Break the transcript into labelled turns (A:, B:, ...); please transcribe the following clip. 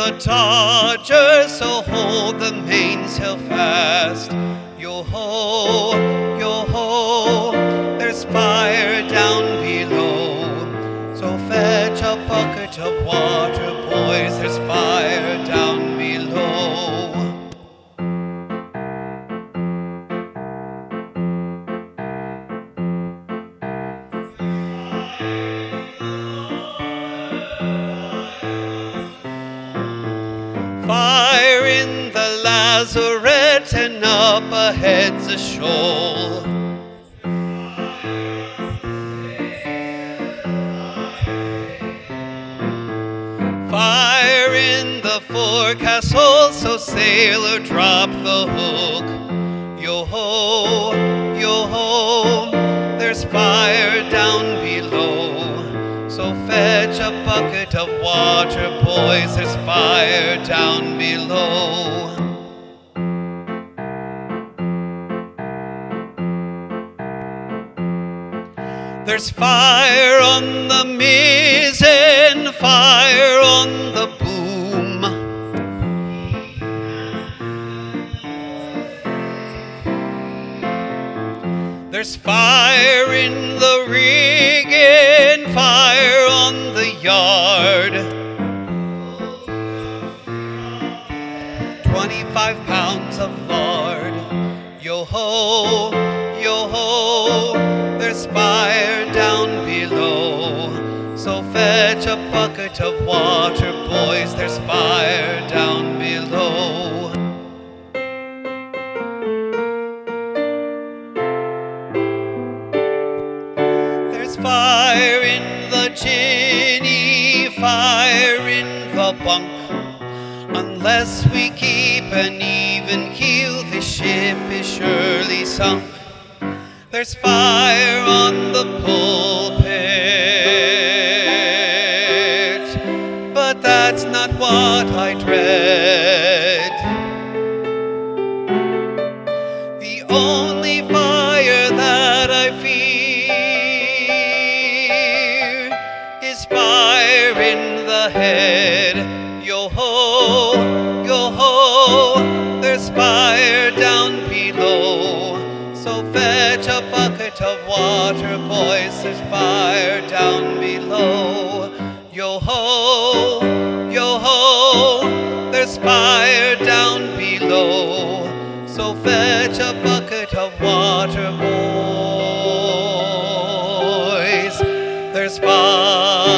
A: the dodger, so hold the mainsail fast. Yo-ho, yo-ho, there's fire down below. So fetch a bucket of water, boys, there's fire down below. Fire in the lazarette, and up ahead's a shoal. Fire in the forecastle, so sailor drop the hook. Yo-ho, yo-ho, there's fire down below. So fetch a bucket of water, boys, there's fire down below. There's fire on the mizzen, fire on the boom. There's fire in the rigging, fire on the yard. 25 pounds of lard. Yo-ho, yo-ho, there's fire down below. So fetch a bucket of water, boys, there's fire down below. There's fire in the ginny, fire in the bunk. Unless we keep an even keel, the ship is surely sunk. There's fire on the pulpit, but that's not what I dread. The only fire that I fear is fire in the head. Yo-ho, yo-ho, there's fire down below. So fetch a bucket of water, boys, there's fire down below. Yo-ho, yo-ho, there's fire down below. So fetch a bucket of water, boys, there's fire